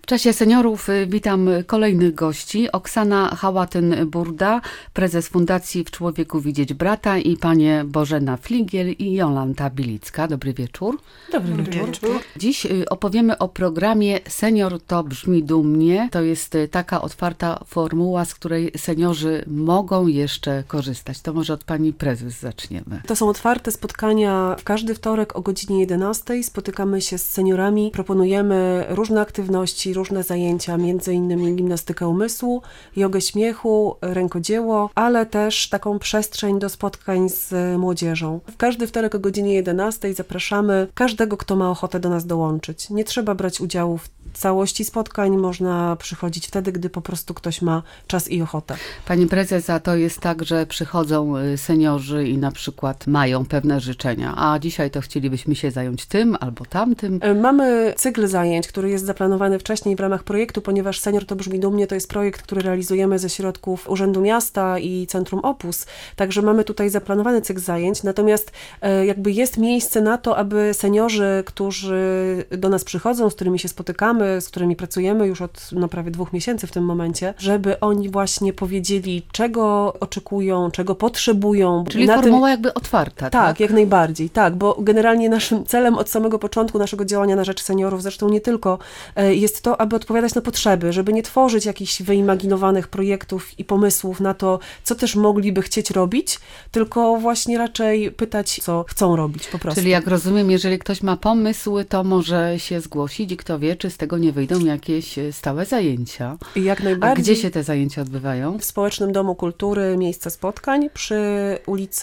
czasie seniorów witam kolejnych gości. Oksana Hałatyn-Burda, prezes Fundacji W Człowieku Widzieć Brata i panie Bożena Fligiel i Jolanta Bilicka. Dobry wieczór. Dobry wieczór. Dziś opowiemy o programie Senior to brzmi dumnie. To jest taka otwarta formuła, z której seniorzy mogą jeszcze korzystać. To może od pani prezes zaczniemy. To są otwarte spotkania. W każdy wtorek o godzinie 11 spotykamy się z seniorami. Proponujemy różne aktywności, różne zajęcia, między innymi gimnastykę umysłu, jogę śmiechu, rękodzieło, ale też taką przestrzeń do spotkań z młodzieżą. W każdy wtorek o godzinie 11 zapraszamy każdego, kto ma ochotę do nas dołączyć. Nie trzeba brać udziału w całości spotkań, można przychodzić wtedy, gdy po prostu ktoś ma czas i ochotę. Pani prezes, a to jest tak, że przychodzą seniorzy i na przykład mają pewne życzenia, a dzisiaj to chcielibyśmy się zająć tym albo tamtym. Mamy cykl zajęć, który jest zaplanowany wcześniej w ramach projektu, ponieważ Senior to brzmi dumnie, to jest projekt, który realizujemy ze środków Urzędu Miasta i Centrum Opus, także mamy tutaj zaplanowany cykl zajęć, natomiast jakby jest miejsce na to, aby seniorzy, którzy do nas przychodzą, z którymi się spotykamy, z którymi pracujemy już od prawie 2 miesięcy w tym momencie, żeby oni właśnie powiedzieli, czego oczekują, czego potrzebują. Czyli formuła jakby otwarta, tak? Tak, jak najbardziej, tak, bo generalnie naszym celem od samego początku naszego działania na rzecz seniorów, zresztą nie tylko, jest to, aby odpowiadać na potrzeby, żeby nie tworzyć jakichś wyimaginowanych projektów i pomysłów na to, co też mogliby chcieć robić, tylko właśnie raczej pytać, co chcą robić po prostu. Czyli jak rozumiem, jeżeli ktoś ma pomysł, to może się zgłosić i kto wie, czy z tego nie wyjdą jakieś stałe zajęcia. Jak najbardziej. A gdzie się te zajęcia odbywają? W Społecznym Domu Kultury miejsce spotkań przy ulicy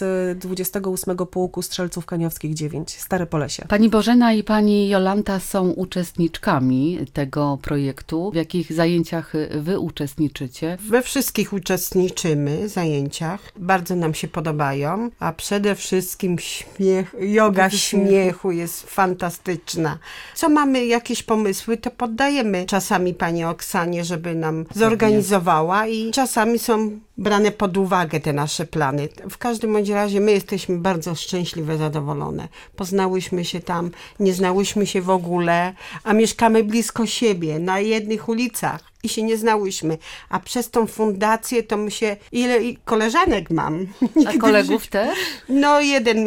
28 Pułku Strzelców Kaniowskich 9, Stare Polesie. Pani Bożena i pani Jolanta są uczestniczkami tego projektu. W jakich zajęciach wy uczestniczycie? We wszystkich uczestniczymy zajęciach. Bardzo nam się podobają, a przede wszystkim joga śmiechu jest fantastyczna. Co mamy jakieś pomysły, to poddajemy czasami pani Oksanie, żeby nam zorganizowała i czasami są brane pod uwagę te nasze plany. W każdym bądź razie my jesteśmy bardzo szczęśliwe, zadowolone. Poznałyśmy się tam, nie znałyśmy się w ogóle, a mieszkamy blisko siebie, na jednych ulicach i się nie znałyśmy. A przez tą fundację to my się... Ile koleżanek mam. A kolegów też? No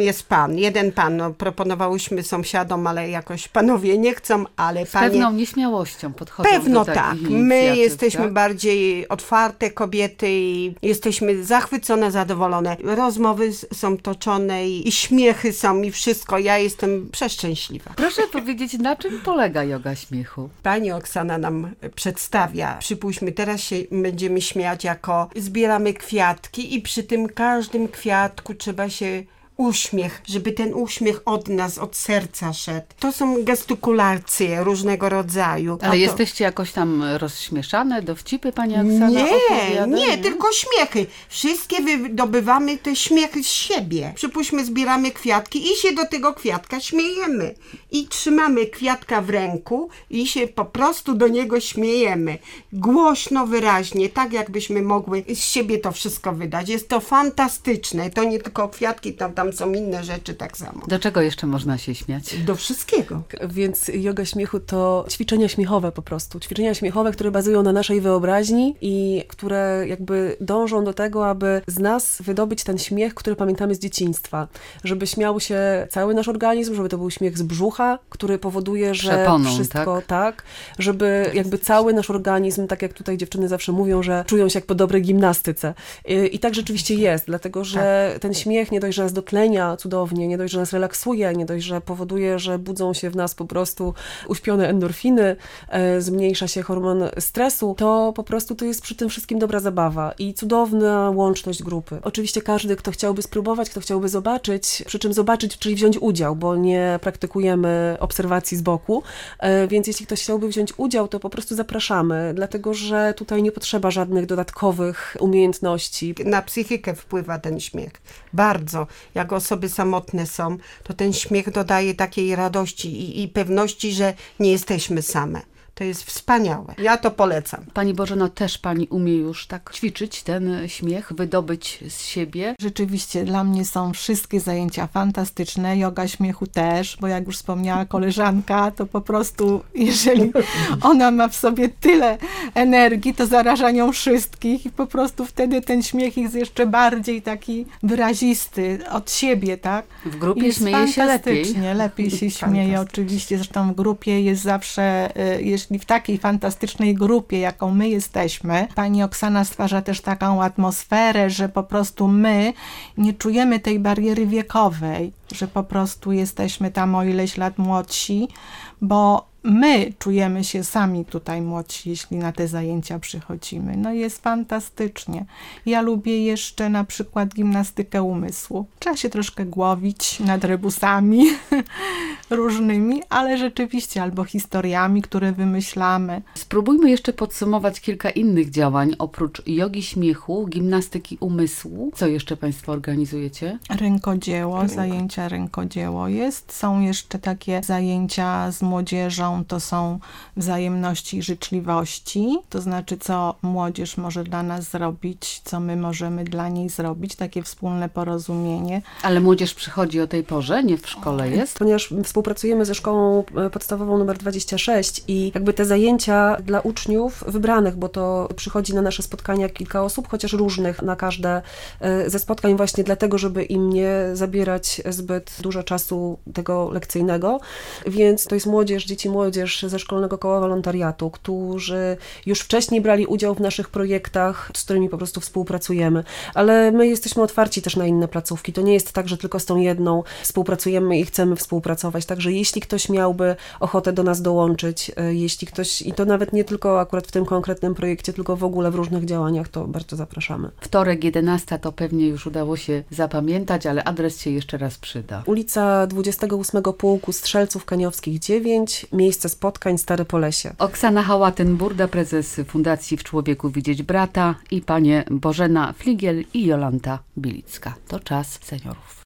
jeden pan. No, proponowałyśmy sąsiadom, ale jakoś panowie nie chcą, ale z panie... pewną nieśmiałością podchodzą Pewno do tak. takich My inicjatyw, jesteśmy tak? bardziej otwarte kobiety i jesteśmy zachwycone, zadowolone. Rozmowy są toczone i śmiechy są i wszystko. Ja jestem przeszczęśliwa. Proszę powiedzieć, na czym polega joga śmiechu? Pani Oksana nam przedstawia. Przypuśćmy, teraz się będziemy śmiać jako zbieramy kwiatki i przy tym każdym kwiatku trzeba się uśmiech, żeby ten uśmiech od nas, od serca szedł. To są gestykulacje różnego rodzaju. Ale jesteście jakoś tam rozśmieszane, dowcipy pani Oksana opowiada? Nie, tylko śmiechy. Wszystkie wydobywamy te śmiechy z siebie. Przypuśćmy, zbieramy kwiatki i się do tego kwiatka śmiejemy. I trzymamy kwiatka w ręku i się po prostu do niego śmiejemy. Głośno, wyraźnie, tak jakbyśmy mogły z siebie to wszystko wydać. Jest to fantastyczne. To nie tylko kwiatki, tam są inne rzeczy tak samo. Do czego jeszcze można się śmiać? Do wszystkiego. Więc joga śmiechu to ćwiczenia śmiechowe po prostu. Ćwiczenia śmiechowe, które bazują na naszej wyobraźni i które jakby dążą do tego, aby z nas wydobyć ten śmiech, który pamiętamy z dzieciństwa. Żeby śmiał się cały nasz organizm, żeby to był śmiech z brzucha, który powoduje, że przeponą, wszystko tak, żeby jakby cały nasz organizm, tak jak tutaj dziewczyny zawsze mówią, że czują się jak po dobrej gimnastyce. I tak rzeczywiście jest, dlatego że ten śmiech nie dość, że nas dotlenia cudownie, nie dość, że nas relaksuje, nie dość, że powoduje, że budzą się w nas po prostu uśpione endorfiny, zmniejsza się hormon stresu, to po prostu to jest przy tym wszystkim dobra zabawa i cudowna łączność grupy. Oczywiście każdy, kto chciałby spróbować, kto chciałby zobaczyć, przy czym zobaczyć, czyli wziąć udział, bo nie praktykujemy obserwacji z boku, więc jeśli ktoś chciałby wziąć udział, to po prostu zapraszamy, dlatego że tutaj nie potrzeba żadnych dodatkowych umiejętności. Na psychikę wpływa ten śmiech. Bardzo. Jak osoby samotne są, to ten śmiech dodaje takiej radości i pewności, że nie jesteśmy same. To jest wspaniałe. Ja to polecam. Pani Bożeno, też pani umie już tak ćwiczyć ten śmiech, wydobyć z siebie? Rzeczywiście dla mnie są wszystkie zajęcia fantastyczne, joga śmiechu też, bo jak już wspomniała koleżanka, to po prostu jeżeli ona ma w sobie tyle energii, to zaraża nią wszystkich i po prostu wtedy ten śmiech jest jeszcze bardziej taki wyrazisty od siebie, tak? W grupie Jest śmieje się lepiej. lepiej się śmieje oczywiście, zresztą w grupie jest zawsze, jeśli w takiej fantastycznej grupie, jaką my jesteśmy, pani Oksana stwarza też taką atmosferę, że po prostu my nie czujemy tej bariery wiekowej, że po prostu jesteśmy tam o ileś lat młodsi, bo my czujemy się sami tutaj młodsi, jeśli na te zajęcia przychodzimy. No jest fantastycznie. Ja lubię jeszcze na przykład gimnastykę umysłu. Trzeba się troszkę głowić nad rebusami różnymi, ale rzeczywiście albo historiami, które wymyślamy. Spróbujmy jeszcze podsumować kilka innych działań, oprócz jogi śmiechu, gimnastyki umysłu. Co jeszcze Państwo organizujecie? Rękodzieło, zajęcia rękodzieło jest. Są jeszcze takie zajęcia z młodzieżą, to są wzajemności i życzliwości, to znaczy co młodzież może dla nas zrobić, co my możemy dla niej zrobić, takie wspólne porozumienie. Ale młodzież przychodzi o tej porze, nie w szkole jest? Ponieważ współpracujemy ze szkołą podstawową numer 26 i jakby te zajęcia dla uczniów wybranych, bo to przychodzi na nasze spotkania kilka osób, chociaż różnych na każde ze spotkań właśnie dlatego, żeby im nie zabierać zbyt dużo czasu tego lekcyjnego, więc to jest młodzież, dzieci młodzież ze Szkolnego Koła Wolontariatu, którzy już wcześniej brali udział w naszych projektach, z którymi po prostu współpracujemy, ale my jesteśmy otwarci też na inne placówki. To nie jest tak, że tylko z tą jedną współpracujemy i chcemy współpracować, także jeśli ktoś miałby ochotę do nas dołączyć, jeśli ktoś, i to nawet nie tylko akurat w tym konkretnym projekcie, tylko w ogóle w różnych działaniach, to bardzo zapraszamy. Wtorek 11 to pewnie już udało się zapamiętać, ale adres się jeszcze raz przyda. Ulica 28 Pułku Strzelców Kaniowskich 9, miejsce spotkań Stare Polesie. Oksana Hałatyn-Burda, prezes Fundacji W Człowieku Widzieć Brata, i panie Bożena Fligiel i Jolanta Bilicka. To czas seniorów.